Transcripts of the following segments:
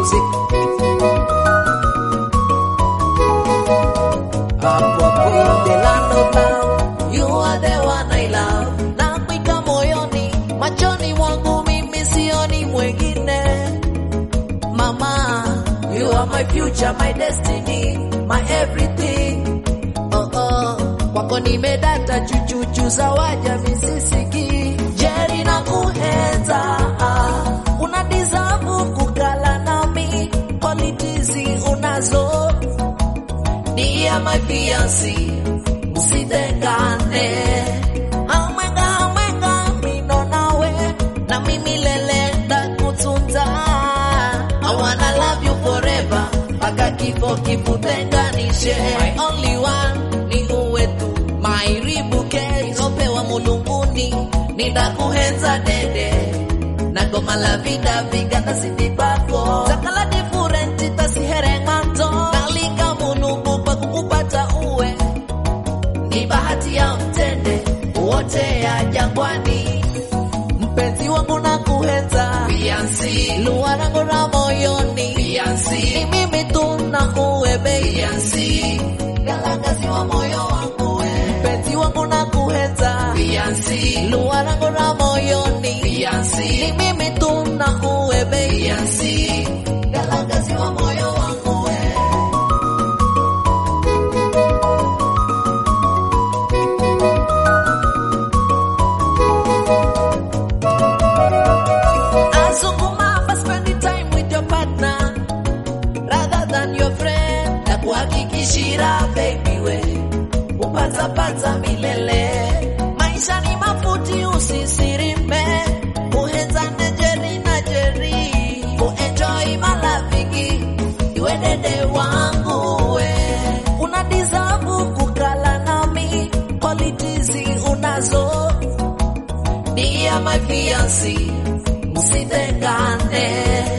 Music. Hapo hapo the land of love, you are the one I love. Nakuita moyoni, machoni mwangu mimi sioni mwingine. Mama, you are my future, my destiny, my everything. Oh oh, kwako nimedata chuchuchu za waja misisiki. Jeri na kuhenza, una deserve kukala nami. Qualities unazo, dear my fiancé, usitengane. Amwenga mino nawe, na mimi lele ndakutunza. I wanna love you forever, paka kifo kikutenganishe. My only one, ni uwe tu, my ribuke, isopewa mulunguni, nitakuhenza dede. Nagoma la vida vigana sitipako, zakala different tasihere manto. Nalika munungu kwa kukupata uwe, ni bahati ya mtende, wote ya jangwani. Mpenzi wangu nakuhenza, fiancé, luarango la moyoni, fiancé, ni mimi tu nakuwe baby, fiancé, galagazi wa moyo wangu we. Mpenzi wangu nakuhenza, fiancé, luarango la moyoni, fiancé, ni mimi tu nakuwe baby, fiancé, galagazi wa moyo wangu we. Shira baby we, upata milele. Maisha ni mafuti usisirime, uhenzane jeri na jeri, uenjoy malafiki, iwe dede wangu we. Una deserve kukala nami, qualities unazo, dear my fiancé, usitengane.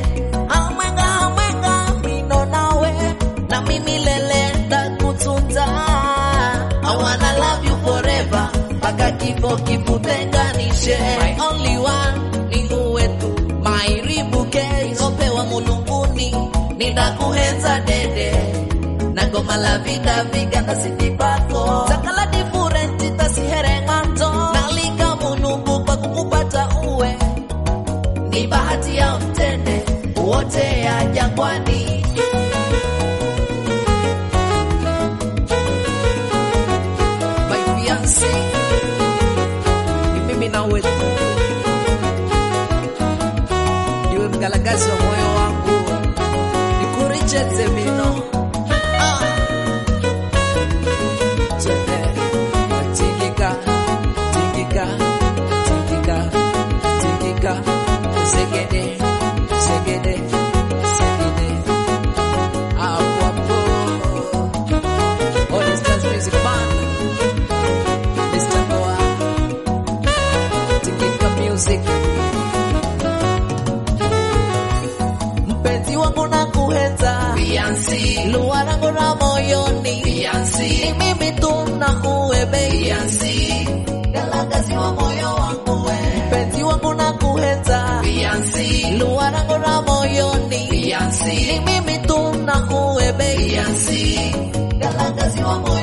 Amwenga mino nawe, na mimi lele ndakutunza. I wanna love you forever, paka kifo kikutenganishe. My only one, ni uwe tu, my ribuke, isopewa mulunguni, nitakuhenza dede. Nagoma la vida vigana sitipako, zakala different tasihere manto. Nalika munungu kwa kukupata uwe, ni bahati ya mtende, wote ya jangwani. Ni mimi na wewe, iwe mgalagazi wa moyo wangu, nikuricheze mino. Tingika, tingika, tingika, tingika, segede, segede, segede. Hapo hapo, All Stars Music Band, music. Mpenzi wangu nakuhenza, fiancé, luarango la moyoni, fiancé, ni mimi tu nakuwe baby, fiancé, galagazi wa moyo wangu we. Mpenzi wangu nakuhenza, fiancé, luarango la moyoni, fiancé, ni mimi tu nakuwe baby, fiancé, galagazi wa moyo